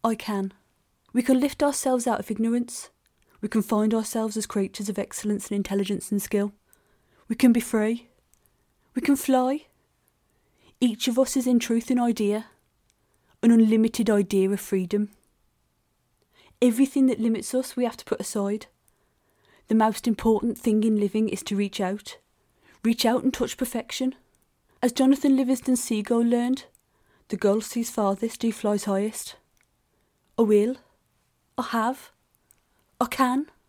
I can. We can lift ourselves out of ignorance. We can find ourselves as creatures of excellence and intelligence and skill. We can be free. We can fly. Each of us is in truth an idea, an unlimited idea of freedom. Everything that limits us we have to put aside. The most important thing in living is to reach out and touch perfection. As Jonathan Livingston Seagull learned, the goal sees farthest who flies highest. I will. I have. I can.